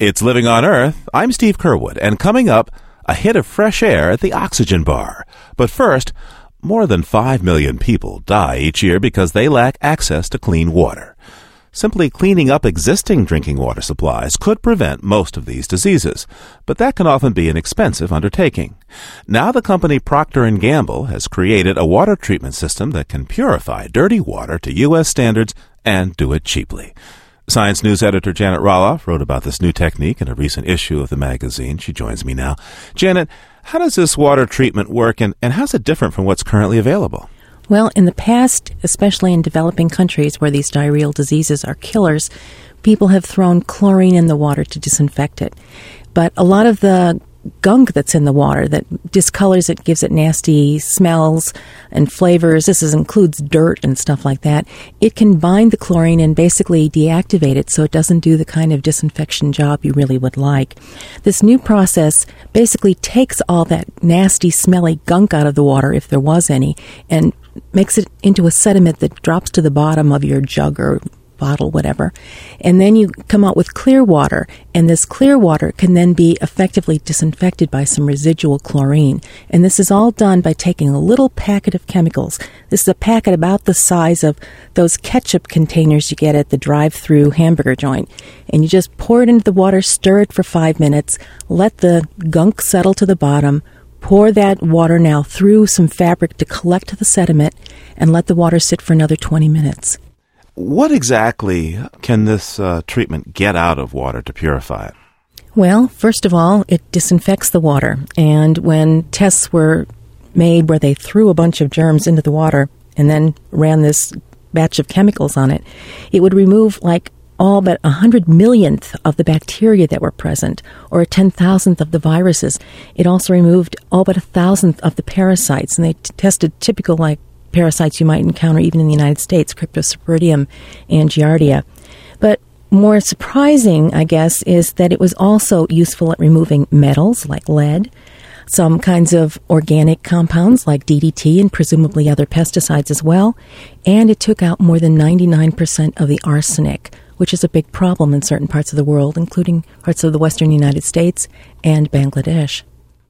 It's Living on Earth. I'm Steve Curwood, and coming up, a hit of fresh air at the Oxygen Bar. But first, more than 5 million people die each year because they lack access to clean water. Simply cleaning up existing drinking water supplies could prevent most of these diseases, but that can often be an expensive undertaking. Now the company Procter & Gamble has created a water treatment system that can purify dirty water to U.S. standards and do it cheaply. Science News editor Janet Roloff wrote about this new technique in a recent issue of the magazine. She joins me now. Janet, how does this water treatment work, and how's it different from what's currently available? Well, in the past, especially in developing countries where these diarrheal diseases are killers, people have thrown chlorine in the water to disinfect it. But a lot of the gunk that's in the water that discolors it, gives it nasty smells and flavors, includes dirt and stuff like that, it can bind the chlorine and basically deactivate it so it doesn't do the kind of disinfection job you really would like. This new process basically takes all that nasty, smelly gunk out of the water, if there was any, and makes it into a sediment that drops to the bottom of your jug or bottle, whatever. And then you come out with clear water, and this clear water can then be effectively disinfected by some residual chlorine. And this is all done by taking a little packet of chemicals. This is a packet about the size of those ketchup containers you get at the drive-through hamburger joint. And you just pour it into the water, stir it for 5 minutes, let the gunk settle to the bottom, pour that water now through some fabric to collect the sediment, and let the water sit for another 20 minutes. What exactly can this treatment get out of water to purify it? Well, first of all, it disinfects the water. And when tests were made where they threw a bunch of germs into the water and then ran this batch of chemicals on it, it would remove all but 100 millionth of the bacteria that were present, or a 10,000th of the viruses. It also removed all but 1,000th of the parasites, and they tested typical parasites you might encounter even in the United States, Cryptosporidium and Giardia. But more surprising, I guess, is that it was also useful at removing metals like lead, some kinds of organic compounds like DDT and presumably other pesticides as well, and it took out more than 99% of the arsenic, which is a big problem in certain parts of the world, including parts of the western United States and Bangladesh.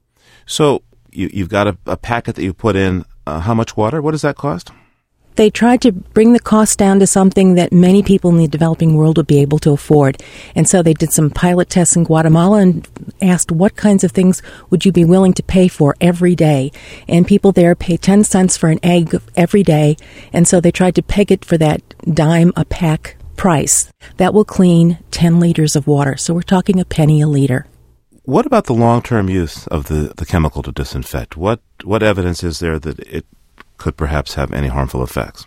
So you've got a packet that you put in. How much water? What does that cost? They tried to bring the cost down to something that many people in the developing world would be able to afford. And so they did some pilot tests in Guatemala and asked what kinds of things would you be willing to pay for every day. And people there pay 10 cents for an egg every day. And so they tried to peg it for that dime a pack price. That will clean 10 liters of water. So we're talking a penny a liter. What about the long-term use of the chemical to disinfect? What evidence is there that it could perhaps have any harmful effects?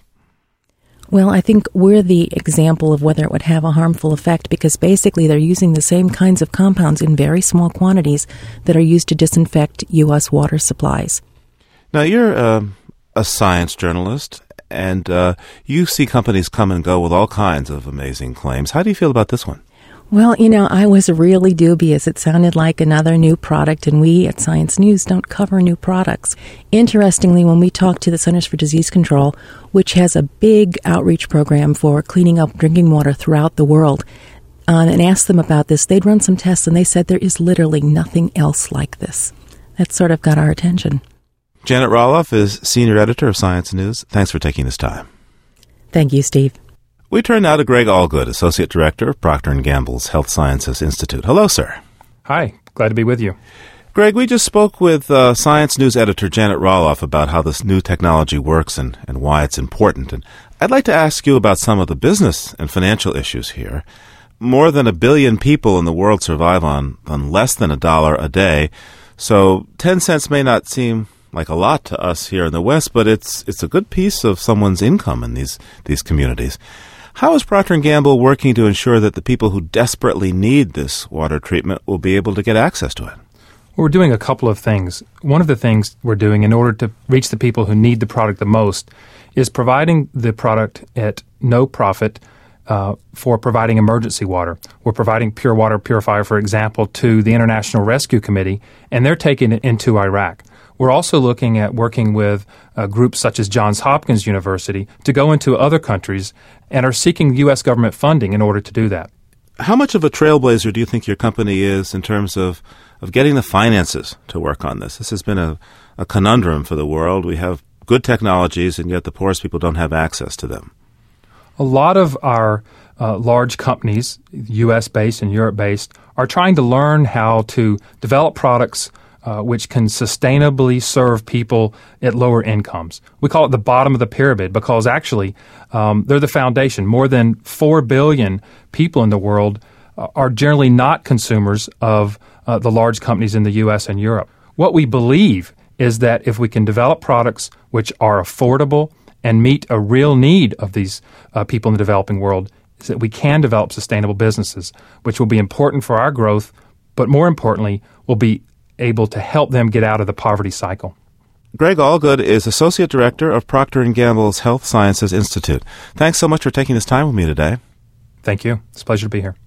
Well, I think we're the example of whether it would have a harmful effect, because basically they're using the same kinds of compounds in very small quantities that are used to disinfect U.S. water supplies. Now, you're a science journalist, and you see companies come and go with all kinds of amazing claims. How do you feel about this one? Well, I was really dubious. It sounded like another new product, and we at Science News don't cover new products. Interestingly, when we talked to the Centers for Disease Control, which has a big outreach program for cleaning up drinking water throughout the world, and asked them about this, they'd run some tests, and they said there is literally nothing else like this. That sort of got our attention. Janet Roloff is senior editor of Science News. Thanks for taking this time. Thank you, Steve. We turn now to Greg Allgood, Associate Director of Procter & Gamble's Health Sciences Institute. Hello, sir. Hi. Glad to be with you. Greg, we just spoke with Science News editor Janet Roloff about how this new technology works and why it's important. And I'd like to ask you about some of the business and financial issues here. More than 1 billion people in the world survive on less than $1 a day. So 10 cents may not seem like a lot to us here in the West, but it's a good piece of someone's income in these communities. How is Procter & Gamble working to ensure that the people who desperately need this water treatment will be able to get access to it? We're doing a couple of things. One of the things we're doing in order to reach the people who need the product the most is providing the product at no profit for providing emergency water. We're providing pure water purifier, for example, to the International Rescue Committee, and they're taking it into Iraq. We're also looking at working with groups such as Johns Hopkins University to go into other countries and are seeking U.S. government funding in order to do that. How much of a trailblazer do you think your company is in terms of getting the finances to work on this? This has been a conundrum for the world. We have good technologies, and yet the poorest people don't have access to them. A lot of our large companies, U.S.-based and Europe-based, are trying to learn how to develop products which can sustainably serve people at lower incomes. We call it the bottom of the pyramid because actually they're the foundation. More than 4 billion people in the world are generally not consumers of the large companies in the U.S. and Europe. What we believe is that if we can develop products which are affordable and meet a real need of these people in the developing world, is that we can develop sustainable businesses, which will be important for our growth, but more importantly, will be able to help them get out of the poverty cycle. Greg Allgood is Associate Director of Procter & Gamble's Health Sciences Institute. Thanks so much for taking this time with me today. Thank you. It's a pleasure to be here.